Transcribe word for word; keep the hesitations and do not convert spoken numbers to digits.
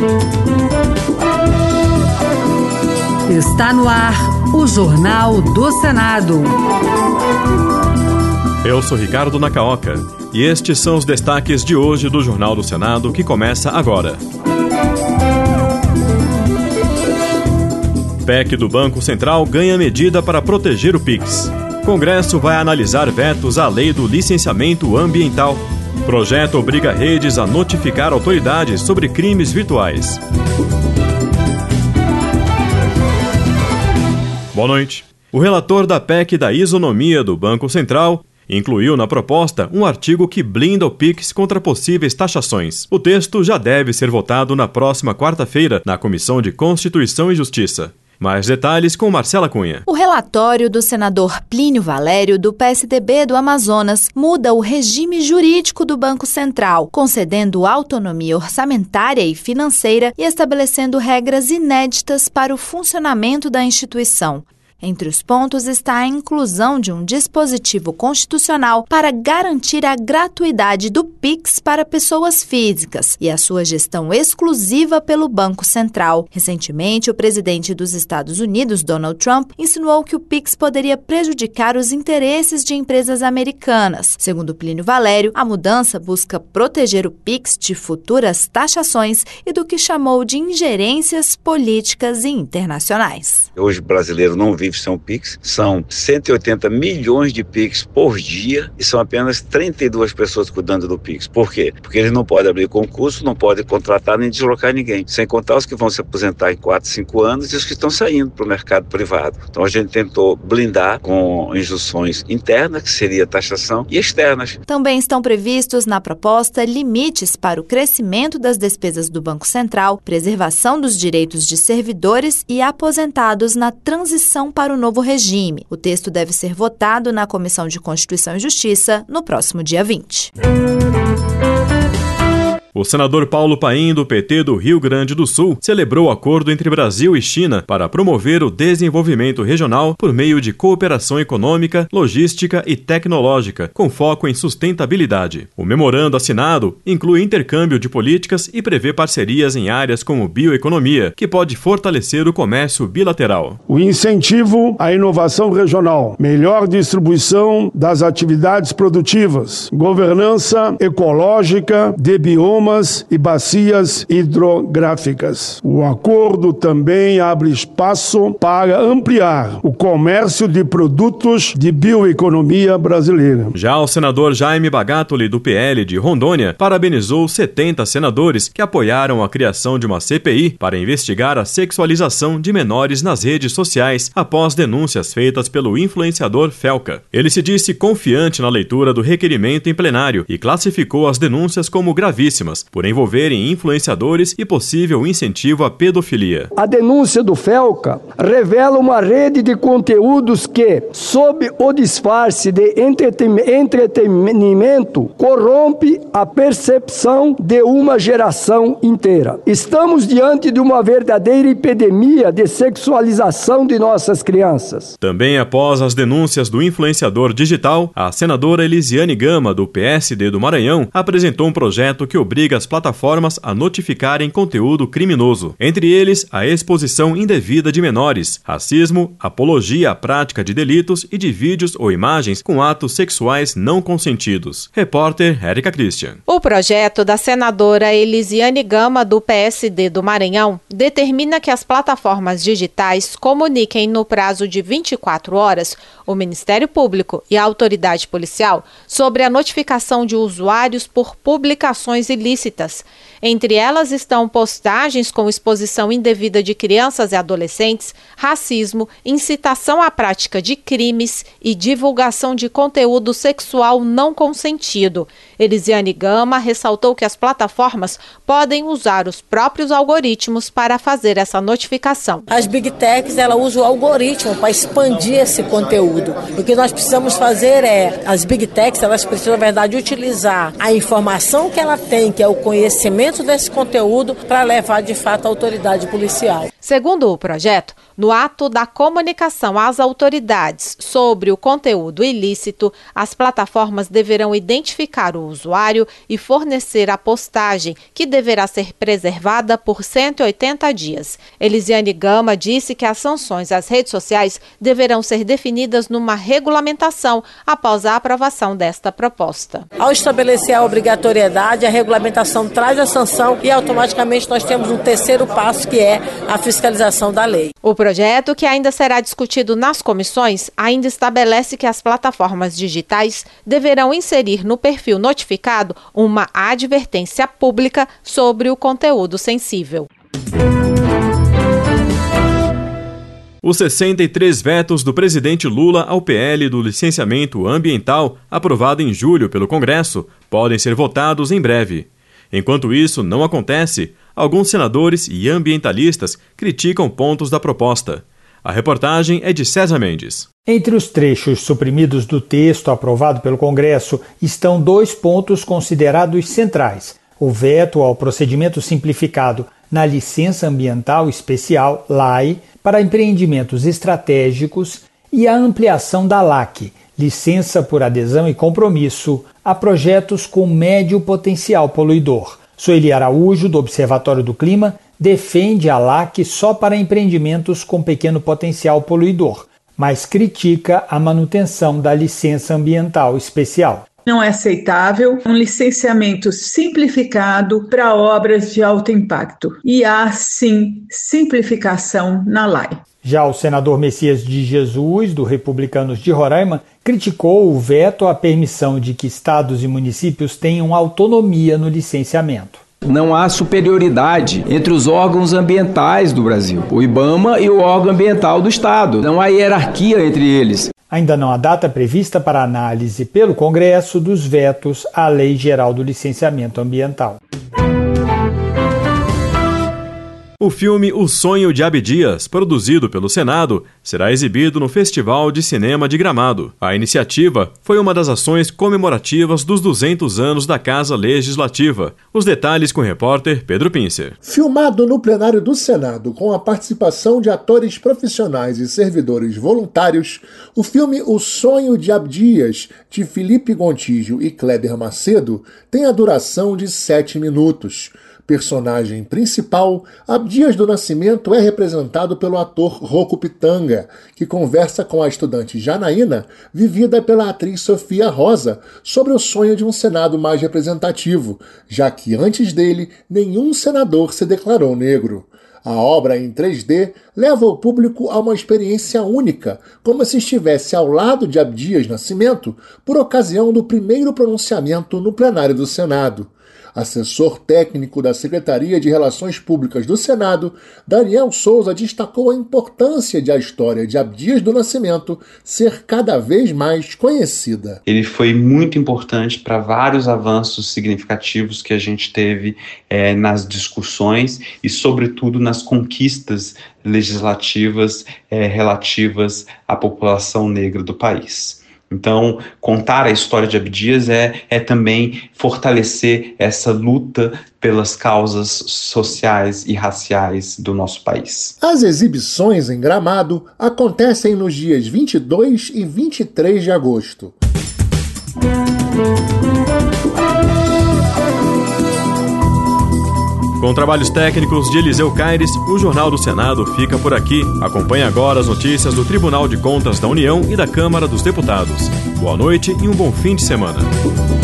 Está no ar o Jornal do Senado. Eu sou Ricardo Nacaoca e estes são os destaques de hoje do Jornal do Senado, que começa agora. P E C do Banco Central ganha medida para proteger o Pix. Congresso vai analisar vetos à lei do licenciamento ambiental. Projeto obriga redes a notificar autoridades sobre crimes virtuais. Boa noite. O relator da P E C da isonomia do Banco Central incluiu na proposta um artigo que blinda o Pix contra possíveis taxações. O texto já deve ser votado na próxima quarta-feira na Comissão de Constituição e Justiça. Mais detalhes com Marcela Cunha. O relatório do senador Plínio Valério, do P S D B do Amazonas, muda o regime jurídico do Banco Central, concedendo autonomia orçamentária e financeira e estabelecendo regras inéditas para o funcionamento da instituição. Entre os pontos está a inclusão de um dispositivo constitucional para garantir a gratuidade do Pix para pessoas físicas e a sua gestão exclusiva pelo Banco Central. Recentemente, o presidente dos Estados Unidos, Donald Trump, insinuou que o Pix poderia prejudicar os interesses de empresas americanas. Segundo Plínio Valério, a mudança busca proteger o Pix de futuras taxações e do que chamou de ingerências políticas e internacionais. Hoje o brasileiro não vive sem o Pix, são cento e oitenta milhões de Pix por dia e são apenas trinta e duas pessoas cuidando do Pix. Por quê? Porque eles não podem abrir concurso, não podem contratar nem deslocar ninguém, sem contar os que vão se aposentar em quatro, cinco anos e os que estão saindo para o mercado privado. Então a gente tentou blindar com injunções internas, que seria taxação, e externas. Também estão previstos na proposta limites para o crescimento das despesas do Banco Central, preservação dos direitos de servidores e aposentados na transição para para o novo regime. O texto deve ser votado na Comissão de Constituição e Justiça no próximo dia vinte. O senador Paulo Paim, do P T do Rio Grande do Sul, celebrou o acordo entre Brasil e China para promover o desenvolvimento regional por meio de cooperação econômica, logística e tecnológica, com foco em sustentabilidade. O memorando assinado inclui intercâmbio de políticas e prevê parcerias em áreas como bioeconomia, que pode fortalecer o comércio bilateral. O incentivo à inovação regional, melhor distribuição das atividades produtivas, governança ecológica de biomas e bacias hidrográficas. O acordo também abre espaço para ampliar o comércio de produtos de bioeconomia brasileira. Já o senador Jaime Bagatoli, do P L de Rondônia, parabenizou setenta senadores que apoiaram a criação de uma C P I para investigar a sexualização de menores nas redes sociais após denúncias feitas pelo influenciador Felca. Ele se disse confiante na leitura do requerimento em plenário e classificou as denúncias como gravíssimas, por envolverem influenciadores e possível incentivo à pedofilia. A denúncia do Felca revela uma rede de conteúdos que, sob o disfarce de entretenimento, corrompe a percepção de uma geração inteira. Estamos diante de uma verdadeira epidemia de sexualização de nossas crianças. Também após as denúncias do influenciador digital, a senadora Elisiane Gama, do P S D do Maranhão, apresentou um projeto que obriga as plataformas a notificarem conteúdo criminoso, entre eles a exposição indevida de menores, racismo, apologia à prática de delitos e de vídeos ou imagens com atos sexuais não consentidos. Repórter Érica Christian. O projeto da senadora Elisiane Gama, do P S D do Maranhão, determina que as plataformas digitais comuniquem no prazo de vinte e quatro horas o Ministério Público e a autoridade policial sobre a notificação de usuários por publicações ilícitas. Entre elas estão postagens com exposição indevida de crianças e adolescentes, racismo, incitação à prática de crimes e divulgação de conteúdo sexual não consentido. Elisiane Gama ressaltou que as plataformas podem usar os próprios algoritmos para fazer essa notificação. As Big Techs, ela usa o algoritmo para expandir esse conteúdo. O que nós precisamos fazer é, as Big Techs, elas precisam, na verdade, utilizar a informação que ela tem, que é o conhecimento desse conteúdo, para levar, de fato, à autoridade policial. Segundo o projeto, no ato da comunicação às autoridades sobre o conteúdo ilícito, as plataformas deverão identificar o usuário e fornecer a postagem, que deverá ser preservada por cento e oitenta dias. Elisiane Gama disse que as sanções às redes sociais deverão ser definidas numa regulamentação após a aprovação desta proposta. Ao estabelecer a obrigatoriedade, a regulamentação traz a sanção e automaticamente nós temos um terceiro passo, que é a fiscalização da lei. O projeto, que ainda será discutido nas comissões, ainda estabelece que as plataformas digitais deverão inserir no perfil notificado uma advertência pública sobre o conteúdo sensível. Os sessenta e três vetos do presidente Lula ao P L do licenciamento ambiental, aprovado em julho pelo Congresso, podem ser votados em breve. Enquanto isso não acontece, alguns senadores e ambientalistas criticam pontos da proposta. A reportagem é de César Mendes. Entre os trechos suprimidos do texto aprovado pelo Congresso estão dois pontos considerados centrais: o veto ao procedimento simplificado na licença ambiental especial, L A I, para empreendimentos estratégicos, e a ampliação da L A C, licença por adesão e compromisso, a projetos com médio potencial poluidor. Sueli Araújo, do Observatório do Clima, defende a L A C só para empreendimentos com pequeno potencial poluidor, mas critica a manutenção da licença ambiental especial. Não é aceitável um licenciamento simplificado para obras de alto impacto. E há, sim, simplificação na L A I. Já o senador Messias de Jesus, do Republicanos de Roraima, criticou o veto à permissão de que estados e municípios tenham autonomia no licenciamento. Não há superioridade entre os órgãos ambientais do Brasil, o IBAMA e o órgão ambiental do Estado. Não há hierarquia entre eles. Ainda não há data prevista para análise pelo Congresso dos vetos à Lei Geral do Licenciamento Ambiental. O filme O Sonho de Abdias, produzido pelo Senado, será exibido no Festival de Cinema de Gramado. A iniciativa foi uma das ações comemorativas dos duzentos anos da Casa Legislativa. Os detalhes com o repórter Pedro Pincer. Filmado no plenário do Senado, com a participação de atores profissionais e servidores voluntários, o filme O Sonho de Abdias, de Felipe Gontijo e Kleber Macedo, tem a duração de sete minutos. Personagem principal, Abdias do Nascimento é representado pelo ator Rocco Pitanga, que conversa com a estudante Janaína, vivida pela atriz Sofia Rosa, sobre o sonho de um Senado mais representativo, já que antes dele nenhum senador se declarou negro. A obra em três D leva o público a uma experiência única, como se estivesse ao lado de Abdias Nascimento, por ocasião do primeiro pronunciamento no plenário do Senado. Assessor técnico da Secretaria de Relações Públicas do Senado, Daniel Souza destacou a importância de a história de Abdias do Nascimento ser cada vez mais conhecida. Ele foi muito importante para vários avanços significativos que a gente teve é, nas discussões e, sobretudo, nas conquistas legislativas é, relativas à população negra do país. Então, contar a história de Abdias é, é também fortalecer essa luta pelas causas sociais e raciais do nosso país. As exibições em Gramado acontecem nos dias vinte e dois e vinte e três de agosto. Com trabalhos técnicos de Eliseu Caires, o Jornal do Senado fica por aqui. Acompanhe agora as notícias do Tribunal de Contas da União e da Câmara dos Deputados. Boa noite e um bom fim de semana.